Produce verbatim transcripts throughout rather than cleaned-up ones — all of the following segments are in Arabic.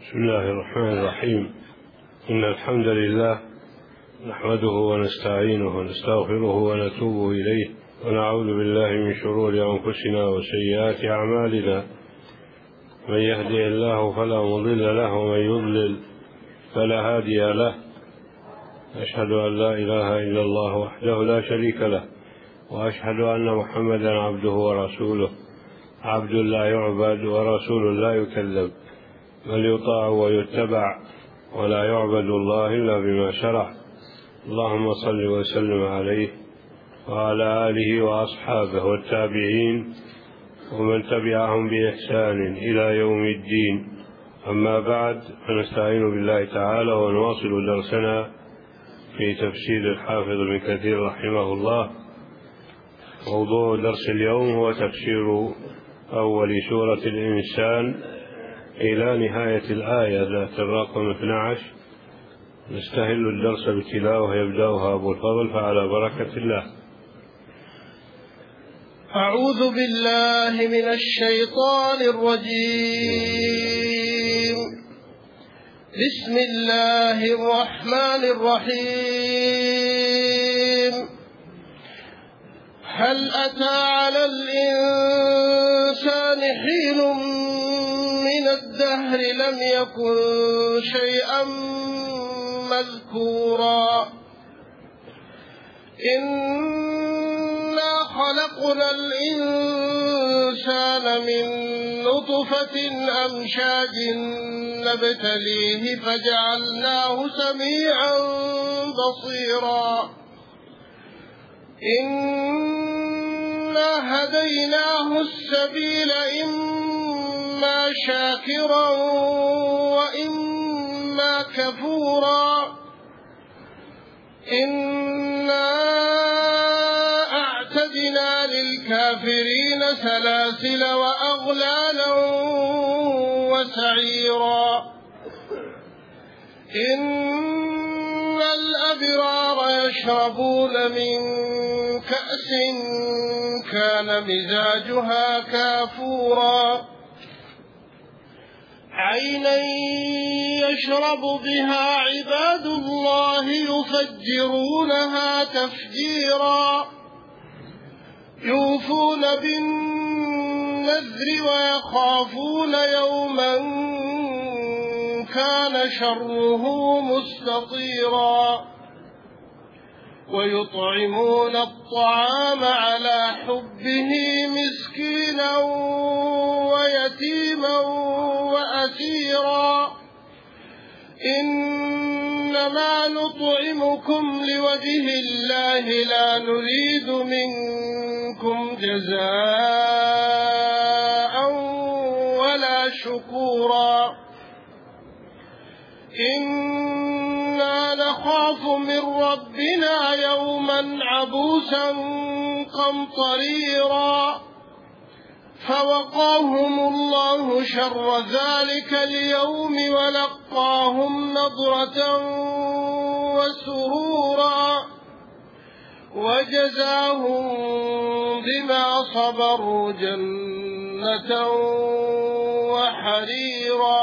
بسم الله الرحمن الرحيم. إن الحمد لله نحمده ونستعينه ونستغفره ونتوب إليه، ونعوذ بالله من شرور أنفسنا وسيئات أعمالنا. من يهدي الله فلا مضل له ومن يضلل فلا هادي له. أشهد أن لا إله إلا الله وحده لا شريك له، وأشهد أن محمدا عبده ورسوله، عبد لا يعبد ورسول لا يكذب، بل يطاع ويتبع، ولا يعبد الله إلا بما شرع. اللهم صل وسلم عليه وعلى آله وأصحابه والتابعين ومن تبعهم بإحسان إلى يوم الدين. أما بعد، فنستعين بالله تعالى ونواصل درسنا في تفسير الحافظ ابن كثير رحمه الله. موضوع درس اليوم هو تفسير أول سورة الإنسان إلى نهاية الآية ذات الرقم اثني عشر. نستهل الدرس بتلاوة يبدأها أبو الفضل، فعلى بركة الله. أعوذ بالله من الشيطان الرجيم. بسم الله الرحمن الرحيم. هل أتى على الإنسان حين من الدهر لم يكن شيئا مذكورا. إنا خلقنا الإنسان من نطفة أمشاج نبتليه فجعلناه سميعا بصيرا. إنا هديناه السبيل إما شاكرا وإما كفورا. إنا أعتدنا للكافرين سلاسل وأغلالا وسعيرا. إن الأبرار يشربون من كأس كان مزاجها كافورا، عينا يشرب بها عباد الله يفجرونها تفجيرا. يوفون بالنذر ويخافون يوما كان شره مستطيرا. ويطعمون الطعام على حبه مسكينا ويتيما وأسيرا. إنما نطعمكم لوجه الله لا نريد منكم جزاء ولا شكورا. إنا نخاف من ربنا يوما عبوسا قمطريرا. فوقاهم الله شر ذلك اليوم ولقاهم نضرة وسرورا، وجزاهم بما صبروا جنة وحريرا.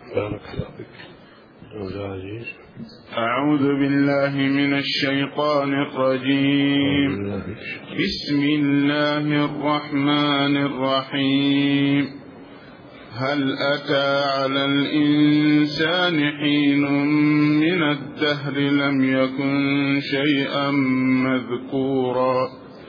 أعوذ بالله من الشيطان الرجيم. بسم الله الرحمن الرحيم. هل أتى على الإنسان حين من الدهر لم يكن شيئا مذكورا.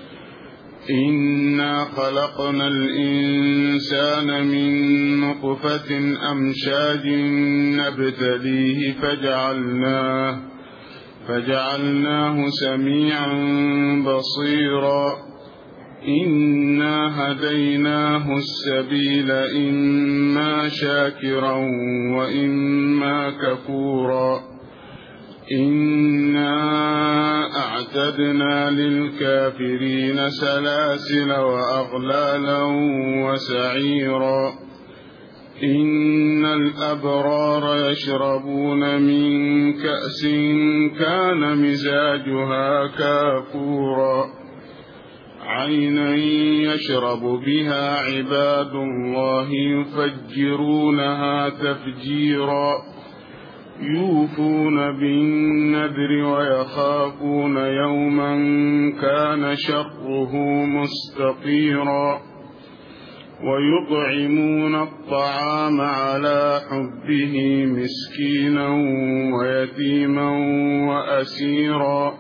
إنا خلقنا الإنسان من نطفة أمشاج نبتليه فجعلناه فجعلناه سميعا بصيرا. إنا هديناه السبيل إما شاكرا وإما كفورا. إنا أعتدنا للكافرين سلاسل وأغلالا وسعيرا. إن الأبرار يشربون من كأس كان مزاجها كافورا، عينا يشرب بها عباد الله يفجرونها تفجيرا يوفون بالنذر ويخافون يوما كان شره مستطيرا ويطعمون الطعام على حبه مسكينا ويتيما وأسيرا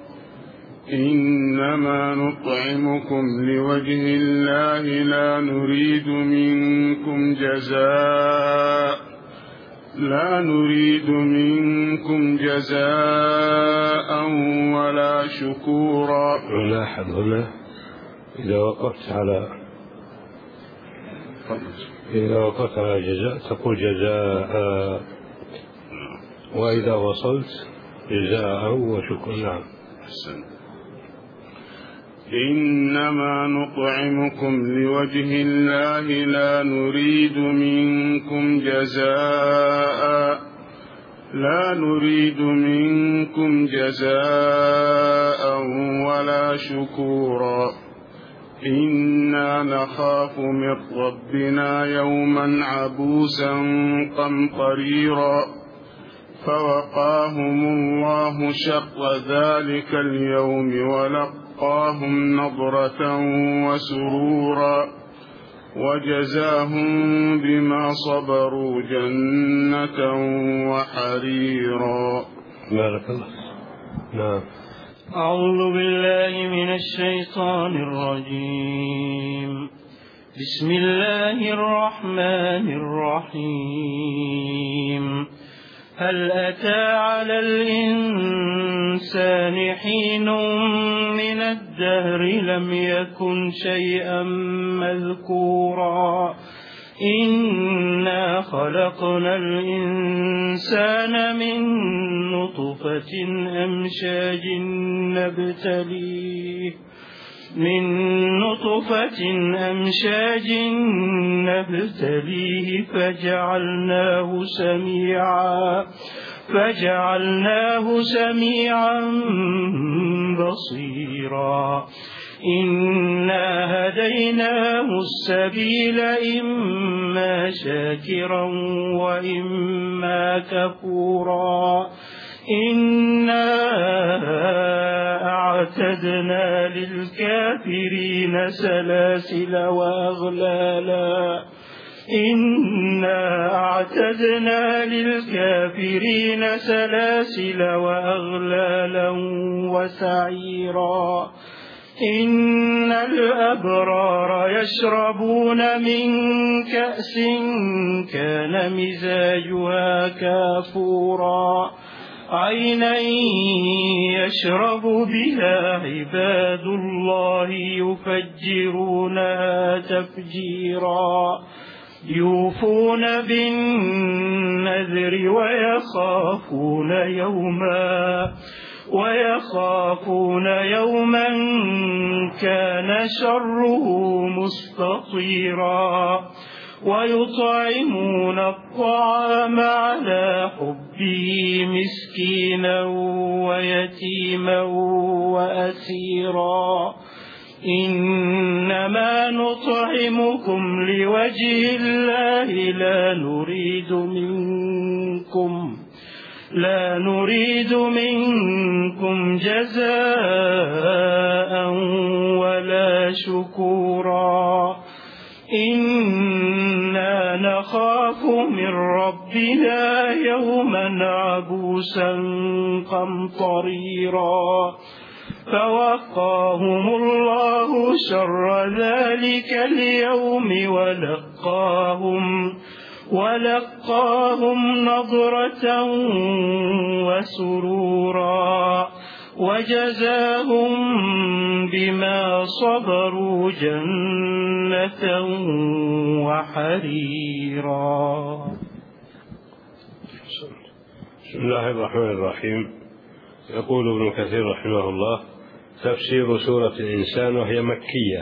إنما نطعمكم لوجه الله لا نريد منكم جزاء لا نريد منكم جزاء ولا شكورا. نلاحظ هنا إذا وقفت على إذا وقفت على جزاء تقول جزاء، وإذا وصلت جزاء وشكر. نعم. إنما نطعمكم لوجه الله لا نريد منكم جزاء لا نريد منكم جزاء ولا شكورا إنا نخاف من ربنا يوما عبوسا قمطريرا فوقاهم الله شر ذلك اليوم ولقاهم نضرة وسرورا وجزاهم بما صبروا جنة وحريرا. بارك الله. نعم. أعوذ بالله من الشيطان الرجيم. بسم الله الرحمن الرحيم. هل أتى على الإنسان حين من الدهر لم يكن شيئا مذكورا إنا خلقنا الإنسان من نطفة أمشاج نبتليه من نطفة أمشاج نبتليه فجعلناه سميعا فجعلناه سميعا بصيرا إنا هديناه السبيل إما شاكرا وإما كفورا إنا أعتدنا للكافرين سلاسل وأغلالا إنا أعتدنا للكافرين سلاسل وأغلالا وسعيرا إن الأبرار يشربون من كأس كان مزاجها كافورا عينا يشرب بها عباد الله يفجرونها تفجيرا يوفون بالنذر ويخافون يوما ويخافون يوما كان شره مستطيرا ويطعمون الطعام على حبه مسكينا ويتيما وأسيرا إنما نطعمكم لوجه الله لا نريد منكم لا نريد منكم جزاء ولا شكورا إنا نخاف من ربنا يوما عبوسا قمطريرا فوقاهم الله شر ذلك اليوم ولقاهم ولقاهم نضرة وسرورا وجزاهم بما صبروا جنة وحريرا. بسم الله الرحمن الرحيم. يقول ابن كثير رحمه الله: تفسير سورة الإنسان وهي مكية.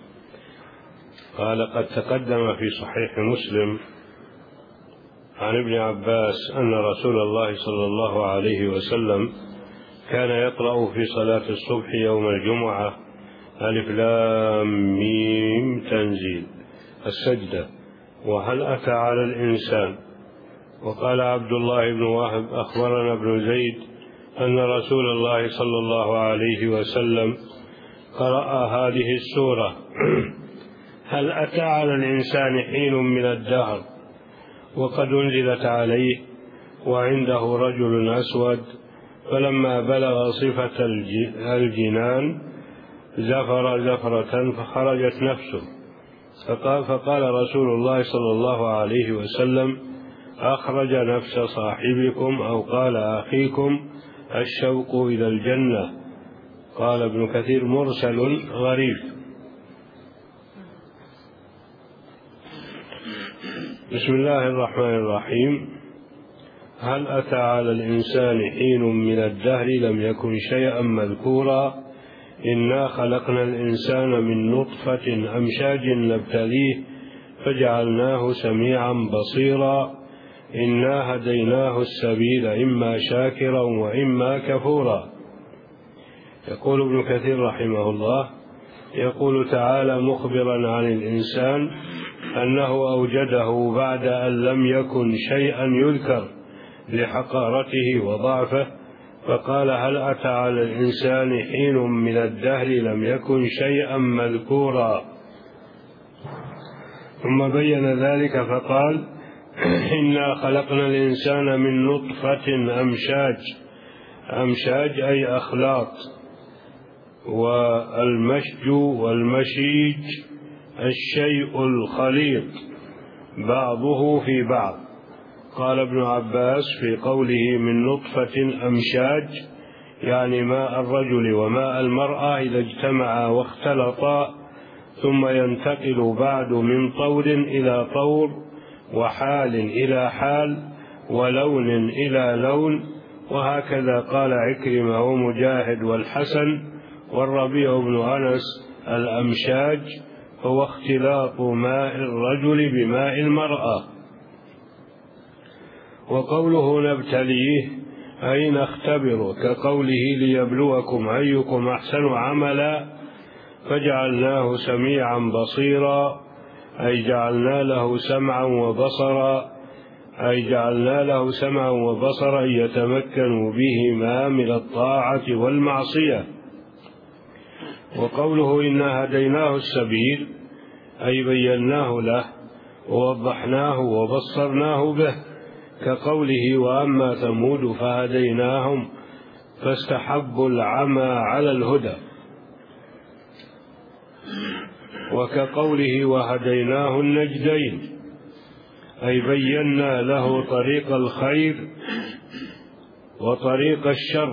قال: قد تقدم في صحيح مسلم عن ابن عباس أن رسول الله صلى الله عليه وسلم كان يقرأ في صلاة الصبح يوم الجمعة: ألف لام ميم تنزيل. السجدة. وهل أتى على الإنسان. وقال عبد الله بن وهب أخبرنا ابن زيد أن رسول الله صلى الله عليه وسلم قرأ هذه السورة هل أتى على الإنسان حين من الدهر وقد أنزلت عليه وعنده رجل أسود، فلما بلغ صفة الجنان زفر زفرة فخرجت نفسه، فقال, فقال رسول الله صلى الله عليه وسلم أخرج نفس صاحبكم أو قال أخيكم الشوق إلى الجنة. قال ابن كثير مرسل غريب. بسم الله الرحمن الرحيم. هل أتى على الإنسان حين من الدهر لم يكن شيئا مذكورا إنا خلقنا الإنسان من نطفة أمشاج نبتليه فجعلناه سميعا بصيرا إنا هديناه السبيل إما شاكرا وإما كفورا. يقول ابن كثير رحمه الله يقول تعالى مخبرا عن الإنسان أنه أوجده بعد أن لم يكن شيئا يذكر لحقارته وضعفه، فقال هل أتى على الإنسان حين من الدهر لم يكن شيئا مذكورا، ثم بين ذلك فقال إنا خلقنا الإنسان من نطفة أمشاج. أمشاج أي أخلاط، والمشج والمشيج الشيء الخليط بعضه في بعض. قال ابن عباس في قوله من نطفة أمشاج يعني ماء الرجل وماء المرأة إذا اجتمعا واختلطا ثم ينتقل بعد من طور إلى طور وحال إلى حال ولون إلى لون، وهكذا قال عكرمة ومجاهد والحسن والربيع بن أنس. الأمشاج هو اختلاط ماء الرجل بماء المرأة. وقوله نبتليه أي نختبره، كقوله ليبلوكم أيكم أحسن عملا، فجعلناه سميعا بصيرا أي جعلنا له سمعا وبصرا أي جعلنا له سمعا وبصرا يتمكن بهما من الطاعة والمعصية. وقوله إنا هديناه السبيل أي بيناه له ووضحناه وبصرناه به، كقوله وأما ثمود فهديناهم فاستحبوا العمى على الهدى، وكقوله وهديناه النجدين أي بينا له طريق الخير وطريق الشر.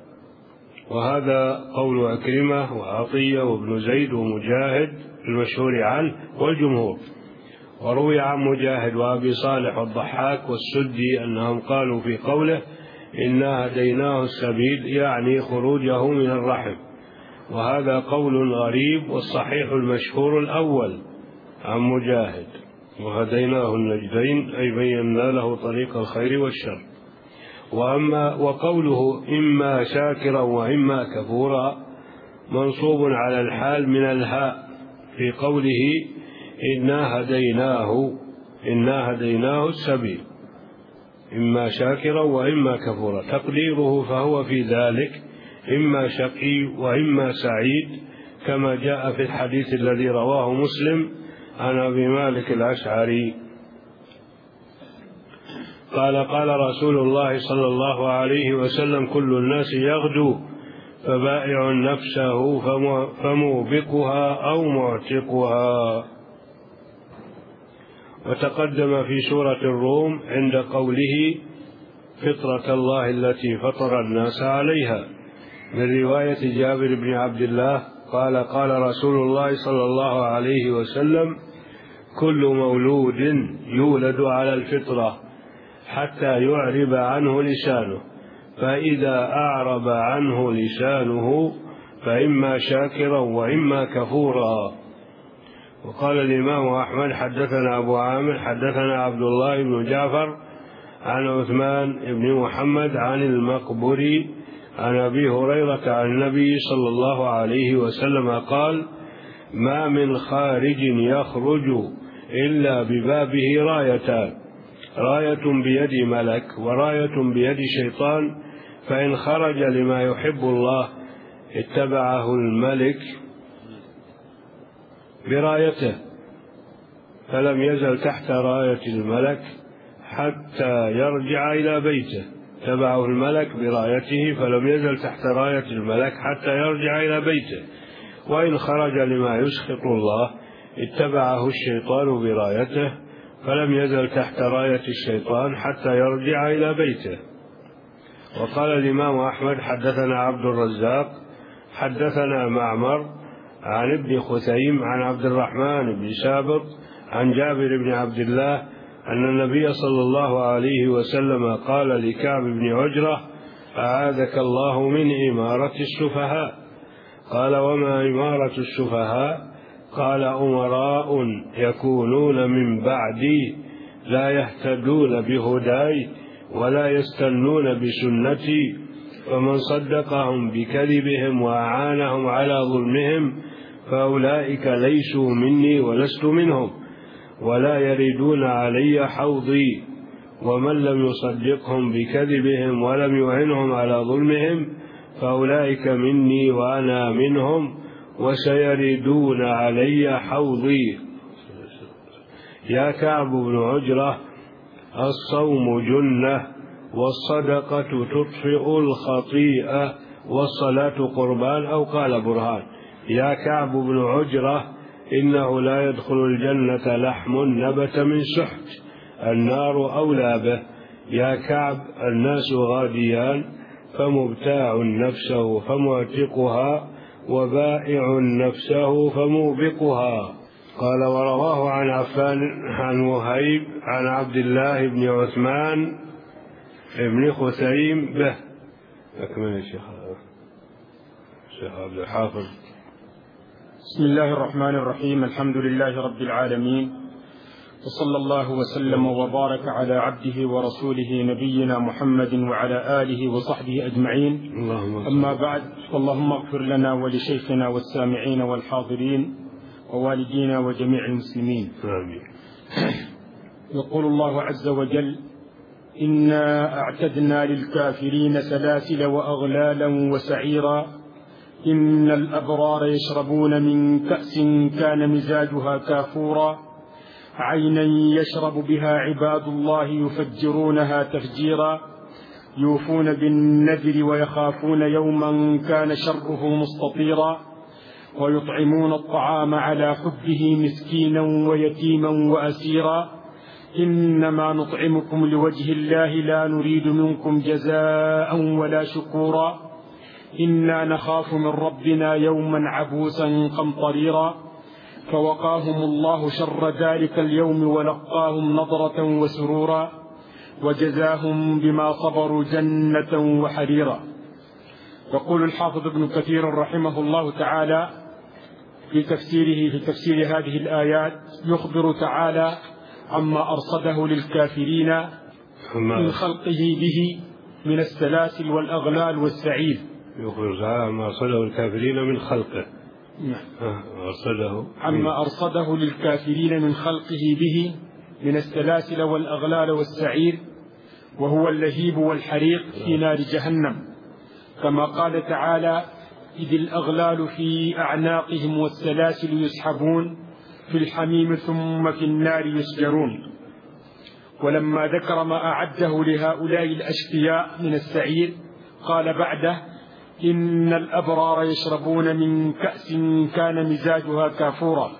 وهذا قول أكرمة وعطية وابن زيد ومجاهد المشهور عنه والجمهور. وروي عن مجاهد وأبي صالح والضحاك والسدي أنهم قالوا في قوله إنا هديناه السبيل يعني خروجه من الرحم، وهذا قول غريب، والصحيح المشهور الأول عن مجاهد وهديناه النجدين أي بينا له طريق الخير والشر. وأما وقوله إما شاكرا وإما كفورا منصوب على الحال من الهاء في قوله إنا هديناه إنا هديناه السبيل، إما شاكرا وإما كفورا، تقديره فهو في ذلك إما شقي وإما سعيد، كما جاء في الحديث الذي رواه مسلم عن أبي مالك الأشعري قال قال رسول الله صلى الله عليه وسلم كل الناس يغدو فبائع نفسه فموبقها أو معتقها. وتقدم في سورة الروم عند قوله فطرة الله التي فطر الناس عليها من رواية جابر بن عبد الله قال قال رسول الله صلى الله عليه وسلم كل مولود يولد على الفطرة حتى يعرب عنه لسانه، فإذا أعرب عنه لسانه فإما شاكرا وإما كفورا. وقال الإمام أحمد حدثنا أبو عامر حدثنا عبد الله بن جعفر عن عثمان بن محمد عن المقبري عن أبي هريرة عن النبي صلى الله عليه وسلم قال: ما من خارج يخرج إلا ببابه رايتان، راية بيد ملك وراية بيد شيطان، فإن خرج لما يحب الله اتبعه الملك برايته فلم يزل تحت راية الملك حتى يرجع إلى بيته، تبعه الملك برايته فلم يزل تحت راية الملك حتى يرجع إلى بيته. وإن خرج لما يسخط الله اتبعه الشيطان برايته فلم يزل تحت راية الشيطان حتى يرجع إلى بيته. وقال الإمام أحمد: حدثنا عبد الرزاق حدثنا معمر عن ابن خثيم عن عبد الرحمن بن سابط عن جابر بن عبد الله أن النبي صلى الله عليه وسلم قال لكعب بن عجرة: أعاذك الله من إمارة السفهاء. قال: وما إمارة السفهاء؟ قال: أمراء يكونون من بعدي لا يهتدون بهداي ولا يستنون بسنتي، فمن صدقهم بكذبهم وأعانهم على ظلمهم فأولئك ليسوا مني ولست منهم، ولا يردون علي حوضي، ومن لم يصدقهم بكذبهم ولم يعنهم على ظلمهم فأولئك مني وأنا منهم، وسيردون علي حوضي. يا كعب بن عجرة، الصوم جنة، والصدقة تطفئ الخطيئة، والصلاة قربان، أو قال برهان. يا كعب بن عجرة، إنه لا يدخل الجنة لحم نبت من سحت، النار أولى به. يا كعب، الناس غاديان، فمبتاع نفسه فمعتقها، وبائع نفسه فموبقها. قال: ورواه عن عفان عن وهيب عن عبد الله بن عثمان بن خثيم به. أكمل الشيخ الشيخ عبد الحافظ. بسم الله الرحمن الرحيم. الحمد لله رب العالمين، وصلى الله وسلم وبارك على عبده ورسوله نبينا محمد وعلى آله وصحبه أجمعين. أما بعد، اللهم اغفر لنا ولشيخنا والسامعين والحاضرين ووالدينا وجميع المسلمين. آمين. يقول الله عز وجل: إنا أعتدنا للكافرين سلاسل وأغلالا وسعيرا، إن الأبرار يشربون من كأس كان مزاجها كافورا، عينا يشرب بها عباد الله يفجرونها تفجيرا، يوفون بالنذر ويخافون يوما كان شره مستطيرا، ويطعمون الطعام على حبه مسكينا ويتيما وأسيرا، إنما نطعمكم لوجه الله لا نريد منكم جزاء ولا شكورا، إنا نخاف من ربنا يوما عبوسا قمطريرا، فوقاهم الله شر ذلك اليوم ولقاهم نضرة وسرورا، وجزاهم بما صبروا جنة وحريرا. يقول الحافظ ابن كثير رحمه الله تعالى في تفسيره في تفسير هذه الآيات: يخبر تعالى عما أرصده للكافرين من خلقه به من السلاسل والأغلال والسعير. يخبر تعالى عما أرصده للكافرين من خلقه. أرصده عما أرصده للكافرين من خلقه به من السلاسل والأغلال والسعير، وهو اللهيب والحريق في نار جهنم، كما قال تعالى: إذ الأغلال في أعناقهم والسلاسل يسحبون في الحميم ثم في النار يسجرون. ولما ذكر ما أعده لهؤلاء الأشقياء من السعير قال بعده: إن الأبرار يشربون من كأس كان مزاجها كافورا.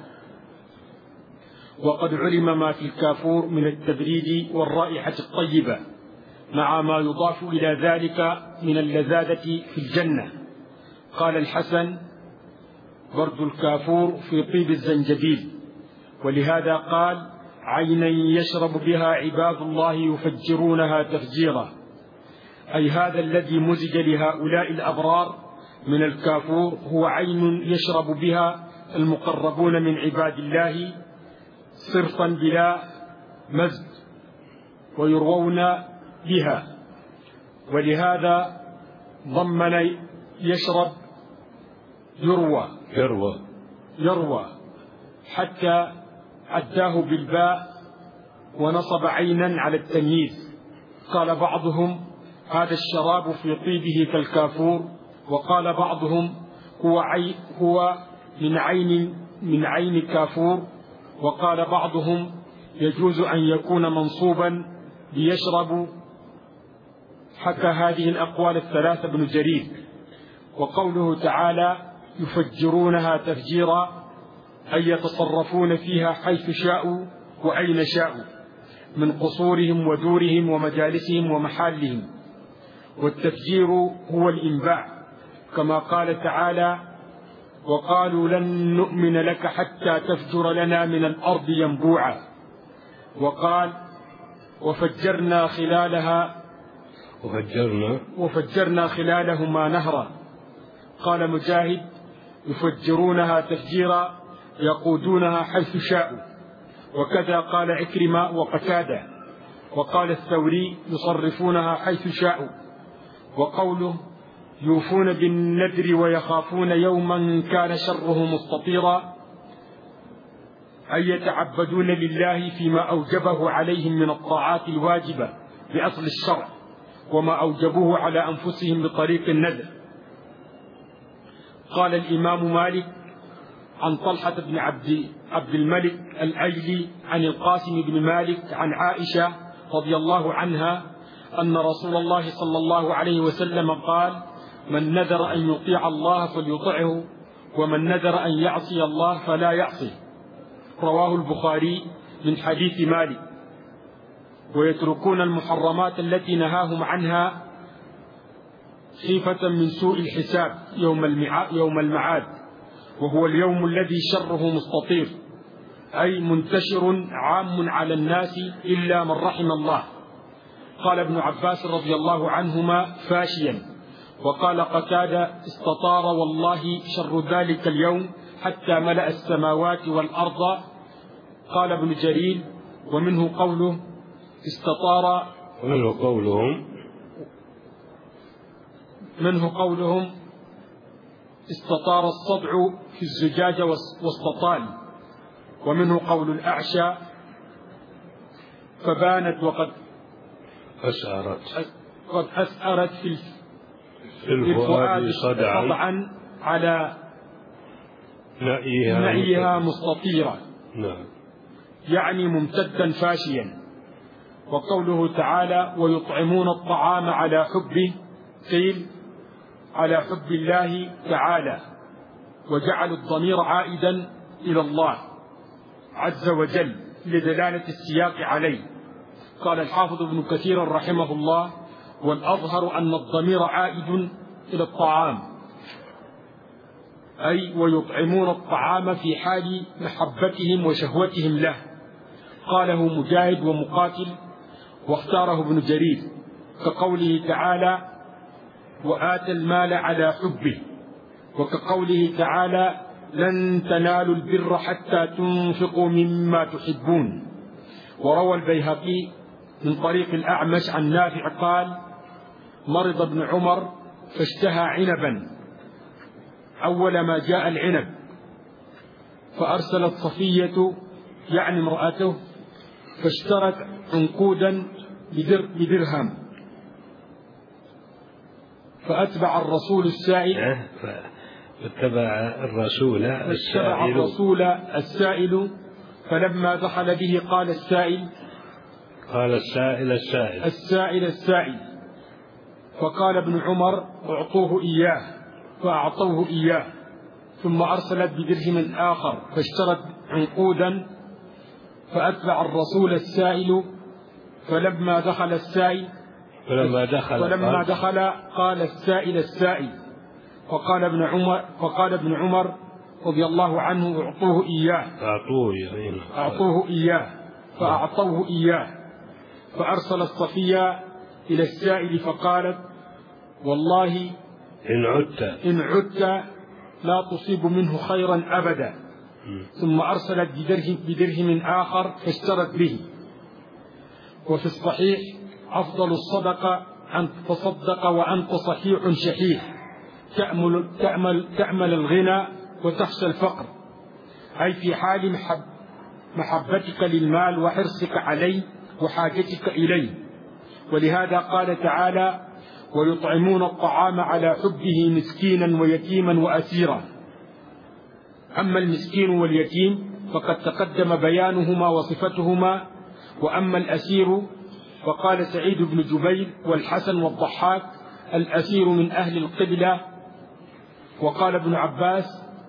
وقد علم ما في الكافور من التبريد والرائحة الطيبة، مع ما يضاف إلى ذلك من اللذاذة في الجنة. قال الحسن: برد الكافور في طيب الزنجبيل. ولهذا قال: عينا يشرب بها عباد الله يفجرونها تفجيرا، أي هذا الذي مزج لهؤلاء الأبرار من الكافور هو عين يشرب بها المقربون من عباد الله صرفا بلا مزج ويروون بها. ولهذا ضمن يشرب يروى يروى يروى حتى عداه بالباء ونصب عينا على التمييز. قال بعضهم هذا الشراب في طيبه كالكافور، وقال بعضهم هو, عي هو من عين من عين كافور، وقال بعضهم يجوز أن يكون منصوبا ليشرب. حكى هذه الأقوال الثلاثة ابن جرير. وقوله تعالى يفجرونها تفجيرا أي يتصرفون فيها حيث شاءوا وأين شاءوا من قصورهم ودورهم ومجالسهم ومحالهم. والتفجير هو الإنباع، كما قال تعالى وقالوا لن نؤمن لك حتى تفجر لنا من الأرض ينبوعا. وقال وفجرنا خلالها وفجرنا وفجرنا خلالهما نهرا. قال مجاهد يفجرونها تفجيرا يقودونها حيث شاءوا. وكذا قال عكرمة وقتادة. وقال الثوري يصرفونها حيث شاءوا. وقوله يوفون بالنذر ويخافون يوما كان شره مستطيرا أي يتعبدون لله فيما أوجبه عليهم من الطاعات الواجبة بأصل الشرع، وما أوجبوه على أنفسهم بطريق النذر. قال الإمام مالك عن طلحة بن عبد, عبد الملك الأيلي عن القاسم بن مالك عن عائشة رضي الله عنها أن رسول الله صلى الله عليه وسلم قال من نذر أن يطيع الله فليطعه، ومن نذر أن يعصي الله فلا يعصيه. رواه البخاري من حديث مالك. ويتركون المحرمات التي نهاهم عنها خيفة من سوء الحساب يوم المعاد، وهو اليوم الذي شره مستطير أي منتشر عام على الناس إلا من رحم الله. قال ابن عباس رضي الله عنهما فاشيا. وقال قتادة استطار والله شر ذلك اليوم حتى ملأ السماوات والأرض. قال ابن جرير ومنه قوله استطار ومنه قولهم منه قولهم استطار الصدع في الزجاج واستطال. ومنه قول الأعشى فبانت وقد أسعرت قد أسعرت في في الفؤاد صدعا, صدعا على نأيها, نأيها مستطيرة، نعم، يعني ممتدا فاشيا. وقوله تعالى ويطعمون الطعام على حبه قيل على حب الله تعالى، وجعل الضمير عائدا إلى الله عز وجل لدلالة السياق عليه. قال الحافظ ابن كثير رحمه الله والأظهر أن الضمير عائد إلى الطعام، أي ويطعمون الطعام في حال محبتهم وشهوتهم له. قاله مجاهد ومقاتل واختاره ابن جرير، كقوله تعالى وآتى المال على حبه، وكقوله تعالى لن تنالوا البر حتى تنفقوا مما تحبون. وروى البيهقي من طريق الأعمش عن نافع قال مرض ابن عمر فاشتهى عنبا أول ما جاء العنب، فأرسلت صفية يعني امرأته فاشترت عنقودا بدرهم، فأتبع الرسول السائل فاتبع الرسول اتبع الرسول السائل فلما دخل به قال السائل قال السائل السائل السائل السائل فقال ابن عمر اعطوه إياه، فأعطوه إياه. ثم أرسلت بدرهم آخر فاشترت عنقودا، فأتبع الرسول السائل فلما دخل السائل فلما دخل فلما قال, دخل قال السائل السائل فقال ابن عمر فقال ابن عمر رضي الله عنه اعطوه إياه أعطوه أعطوه إياه فأعطوه إياه. فأرسل الصفية إلى السائل فقالت والله إن عدت إن عدت لا تصيب منه خيرا أبدا. ثم أرسلت بدرهم, بدرهم آخر فاشترت به. وفي الصحيح أفضل الصدقة أن تصدق وأنت صحيح شحيح تأمل, تأمل, تأمل الغنى وتخشى الفقر، أي في حال محب محبتك للمال وحرصك عليه وحاجتك إليه. ولهذا قال تعالى: ويطعمون الطعام على حبه مسكينا ويتيما وأسيرا. أما المسكين واليتيم فقد تقدم بيانهما وصفتهما، وأما الأسير فقال سعيد بن جبير والحسن والضحاك: الأسير من أهل القبلة. وقال ابن عباس: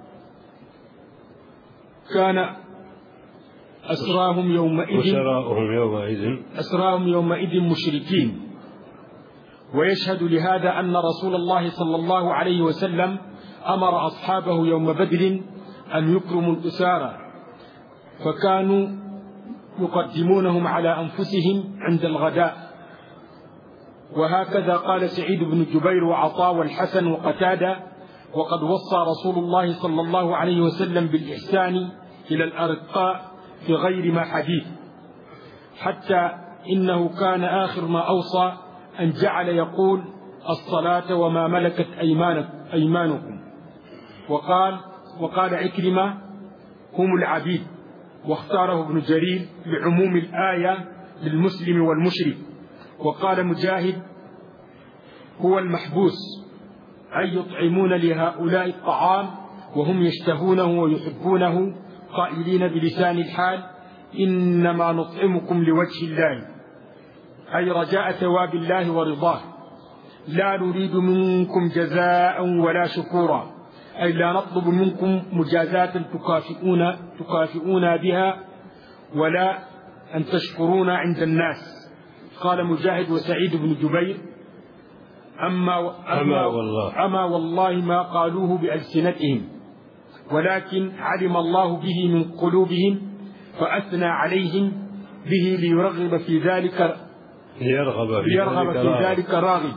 كان أسراهم يومئذ وشراؤهم يومئذ أسراهم يومئذ مشركين. ويشهد لهذا أن رسول الله صلى الله عليه وسلم أمر أصحابه يوم بدر أن يكرموا الأسارى، فكانوا يقدمونهم على أنفسهم عند الغداء. وهكذا قال سعيد بن جبير وعطاء والحسن وقتادة: وقد وصى رسول الله صلى الله عليه وسلم بالإحسان إلى الأرقاء في غير ما حديث، حتى إنه كان آخر ما أوصى أن جعل يقول: الصلاة وما ملكت أيمانكم. وقال وقال عكرمة: هم العبيد. واختاره ابن جرير لعموم الآية للمسلم والمشرك. وقال مجاهد: هو المحبوس، أي يطعمون لهؤلاء الطعام وهم يشتهونه ويحبونه، قائلين بلسان الحال: إنما نطعمكم لوجه الله، أي رجاء ثواب الله ورضاه، لا نريد منكم جزاء ولا شكورا، أي لا نطلب منكم مجازاة تكافئون تكافئون بها ولا أن تشكرون عند الناس. قال مجاهد وسعيد بن جبير: أما, أما, والله. أما والله ما قالوه بألسنتهم، ولكن علم الله به من قلوبهم فأثنى عليهم به ليرغب في ذلك ليرغب في, ليرغب ذلك, في ذلك راغب.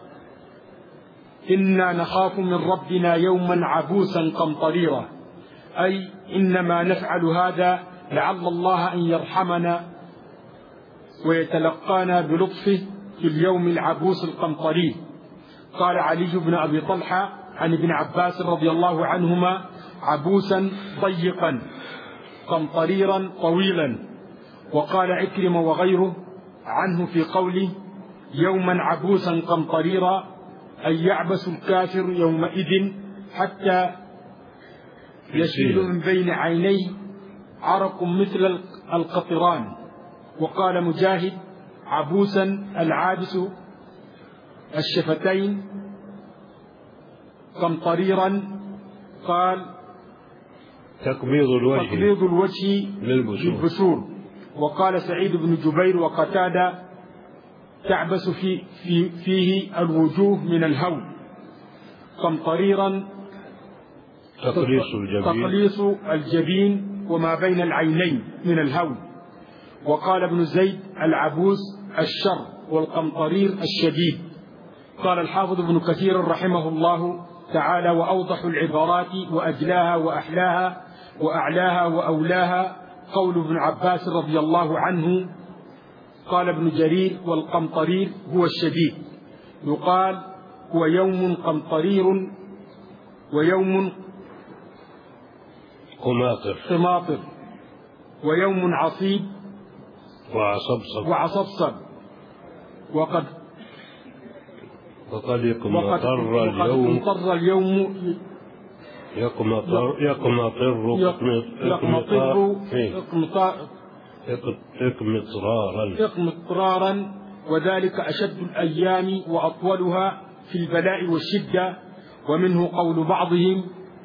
إنا نخاف من ربنا يوما عبوسا قمطريرا، أي إنما نفعل هذا لعل الله أن يرحمنا ويتلقانا بلطفه في اليوم العبوس القمطرير. قال علي بن أبي طلحة عن ابن عباس رضي الله عنهما: عبوسا ضيقا قمطريرا طويلا. وقال عكرمة وغيره عنه في قوله: يوما عبوسا قمطريرا، أي يعبس الكافر يومئذ حتى يسيل من بين عينيه عرق مثل القطران. وقال مجاهد: عبوسا العابس الشفتين قمطريرا، قال: تقبيض الوجه, تقبيض الوجه للبشور. وقال سعيد بن جبير وقتادة: تعبس في في فيه الوجوه من الهول. قمطريرا تقليص الجبين, تقليص الجبين وما بين العينين من الهول. وقال ابن زيد: العبوس الشر، والقمطرير الشديد. قال الحافظ ابن كثير رحمه الله تعالى: وأوضح العبارات وأجلاها وأحلاها وأعلاها وأولاها قول ابن عباس رضي الله عنه. قال ابن جرير: والقمطرير هو الشديد، يقال هو يوم قمطرير ويوم قماطر قماطر ويوم عصيب وعصبصب وعصبصب. وقد وقد يقمطر اليوم اليوم يقمطر يقمطر اقمطرارا اقمطرارا وذلك أشد الأيام وأطولها في البلاء والشدة. ومنه قول بعضهم: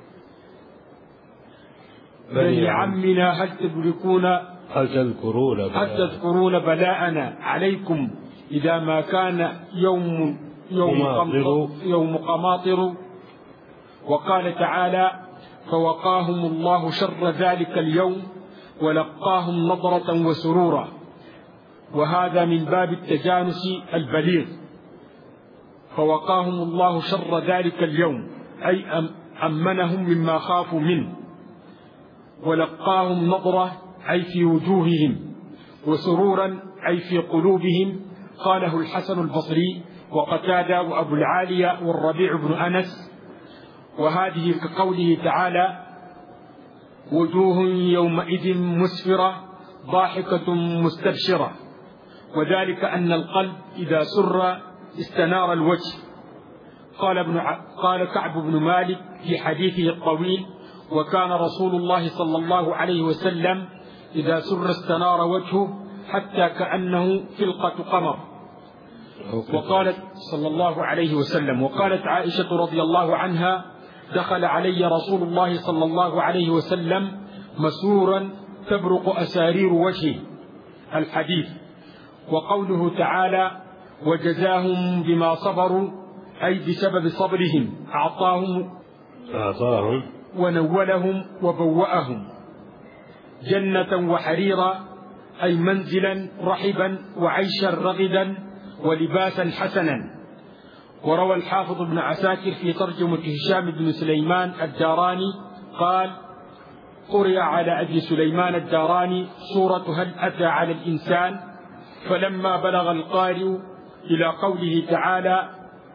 بني عمنا هل تدركون هل تذكرون هل تذكرون بلاءنا عليكم إذا ما كان يوم يوم قماطر, يوم قماطر. وقال تعالى: فوقاهم الله شر ذلك اليوم ولقاهم نضرة وسرورا. وهذا من باب التجانس البليغ. فوقاهم الله شر ذلك اليوم، أي أمنهم مما خافوا منه. ولقاهم نضرة، أي في وجوههم، وسرورا، أي في قلوبهم. قاله الحسن البصري وقتادة وأبو العالية والربيع بن أنس. وهذه كقوله تعالى: وجوه يومئذ مسفرة ضاحكة مستبشرة، وذلك أن القلب إذا سر استنار الوجه. قال, ابن ع... قال كعب بن مالك في حديثه الطويل: وكان رسول الله صلى الله عليه وسلم إذا سر استنار وجهه حتى كأنه فلقة قمر. وقالت صلى الله عليه وسلم وقالت عائشة رضي الله عنها: دخل علي رسول الله صلى الله عليه وسلم مسرورا تبرق أسارير وجهه. الحديث. وقوله تعالى: وجزاهم بما صبروا، أي بسبب صبرهم أعطاهم أعطاهم ونولهم وبوأهم جنة وحريرا، أي منزلا رحبا وعيشا رغدا ولباسا حسنا. وروى الحافظ ابن عساكر في ترجمة هشام بن سليمان الداراني قال: قرئ على أبي سليمان الداراني سورة هل أتى على الإنسان، فلما بلغ القارئ إلى قوله تعالى: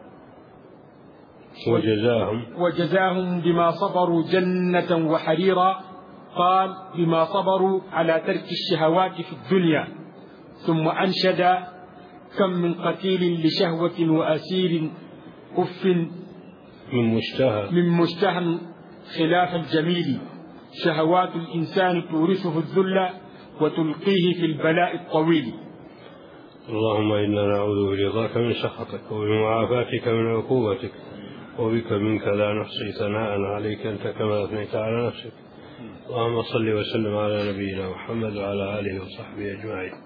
وجزاهم وجزاهم بما صبروا جنة وحريرا، قال: بما صبروا على ترك الشهوات في الدنيا. ثم أنشد: كم من قتيل لشهوة وأسير أف من مشتهى من مشتهى خلاف الجميل، شهوات الإنسان تورثه الذل وتلقيه في البلاء الطويل. اللهم إنا نعوذ برضاك من سخطك وبمعافاتك من عقوبتك، وبك منك لا نحصي ثناء عليك أنت كما أثنيت على نفسك. اللهم صل وسلم على نبينا محمد وعلى آله وصحبه أجمعين.